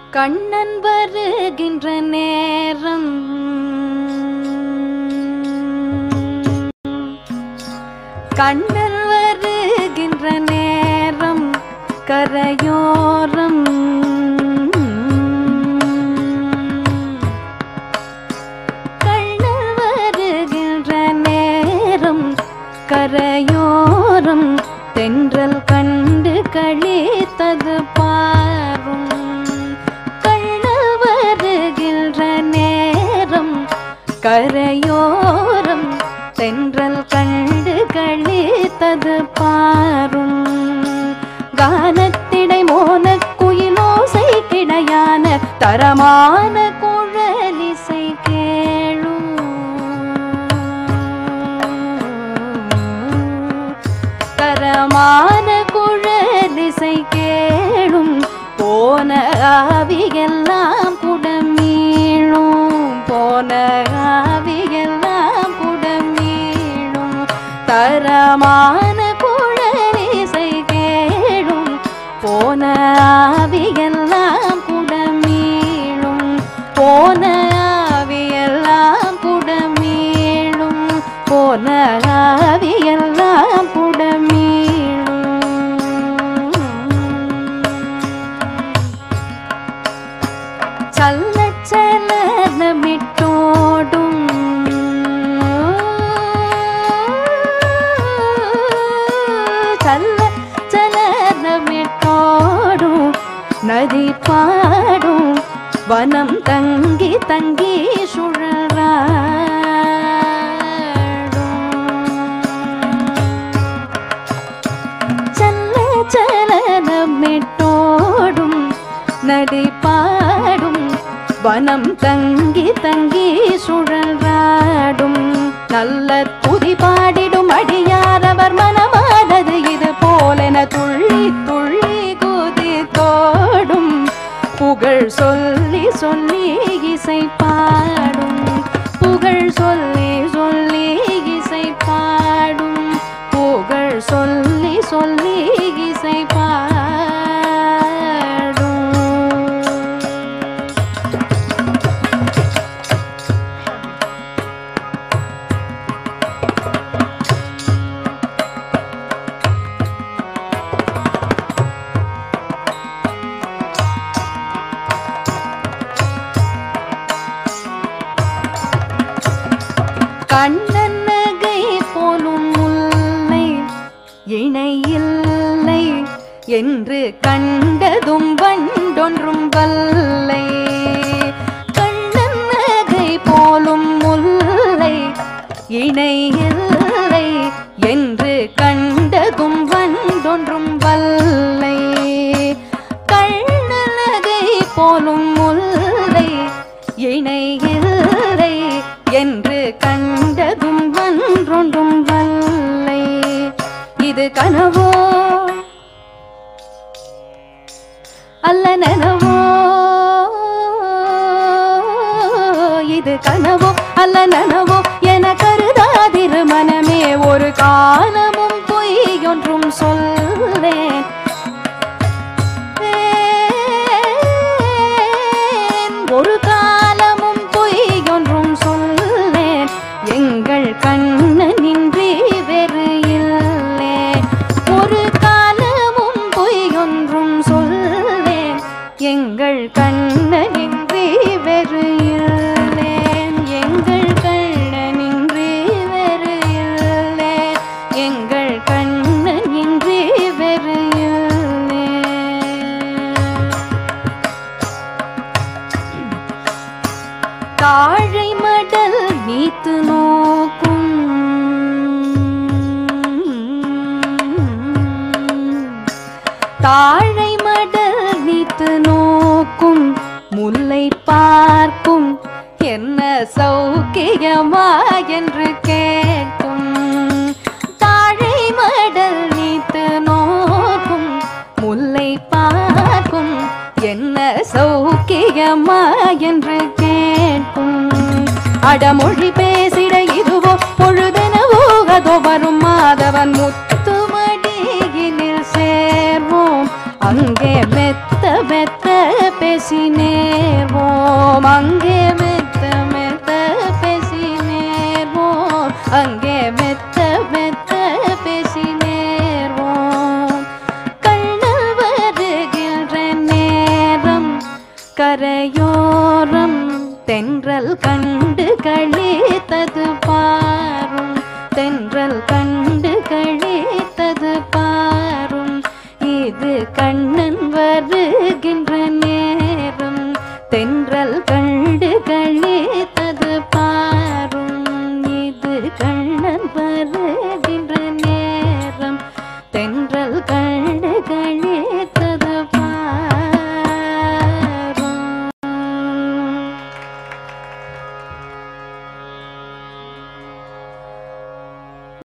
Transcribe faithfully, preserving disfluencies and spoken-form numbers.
கண்ணன் வருகின்ற நேரம் கண்ணன் வருகின்ற நேரம் கரையோரம் கண்ணன் வருகின்ற நேரம் கரையோரம் தென்றல் கண்டு கழித்தது பாரும் கண்ணன் வருகின்ற நேரம் கரையோரம் தென்றல் கண்டு கழித்தது பாரும் கானத்திடை மோன குயிலோசை கிடையான தரமான குழலிசை கேளும் தரமான குழலிசை கேளும் போன ஆவியெல்லாம் குடமீளும் போன ஆவியெல்லாம் குடமீளும் தரமான குழலிசை கேளும் போன ஆவியெல்லாம் குடமீளும் போன ஆவியெல்லாம் குடமீளும் போன ஆவியெல்லாம் குடமீளும் சல்ல சலனமிட்டோடும் சல்ல சலனமிட்டோடும் நதி பாடும் வனம் தங்கி தங்கி சுழறாடும் சல்ல சலனமிட்டோடும் நதி பாடும் வனம் தங்கி தங்கி சுழறாடும் நல்ல துதி பாடிடும் அடியாரவர் மனமானது இது போலென துள்ளி துள்ளி குதி தோடும் புகழ் சொல்லி சொல்லி இசை பாடும் புகழ் சொல்லி சொல்லி இசை பாடும் புகழ் சொல்லி சொல்லி இசை பாடும் கண்ணன் நகை போலும் முல்லை இணையில்லை என்று கண்டதும் வண்டொன்றும் வல்லை கண்ணன் நகை போலும் முல்லை இணையில்லை என்று கண்டதும் வண்டொன்றும் வல்லை கண்ணன் நகை போலும் முல்லை இணையில்லை என்று கண்டதும் வன்றொன்றும் வல்லை இது கனவோ அல்ல நனவோ இது கனவோ அல்ல நனவோ என கருதாதிரு மனமே ஒரு காலமும் பொய்யொன்றும் சொல்லேன் ஒரு காலமும் பொய்யொன்றும் சொல்லேன் எங்கள் கண்ணனின்றி வேறு இல்லை ஒரு காலமும் பொய்யொன்றும் சொல்லேன் எங்கள் கண்ணனின்றி வேறு இல்லை எங்கள் கண்ணனின்றி வேறு இல்லை எங்கள் கண்ணனின்றி வேறு இல்லை தாழை மடல் நீத்து நோக்கும் தாழை மடல் நீத்து நோக்கும் முல்லை பார்க்கும் என்ன சௌக்கியமா என்று கேட்கும் தாழை மடல் நீத்து நோக்கும் முல்லை பார்க்கும் என்ன சௌக்கியமா என்று கேட்கும் அடமொழி பேசிட இதுவோ பொழுதெனவோ அதோ வரும் மாதவன் முத்துமடியினில் சேர்வோம் அங்கே மெத்த மெத்த பேசினே மெத்த பேசி நேர்வோம். கண்ணல் வருகின்ற நேரம் கரையோரம் தென்றல் கண்டு களித்தது பாரும் தென்றல் கண்டு களி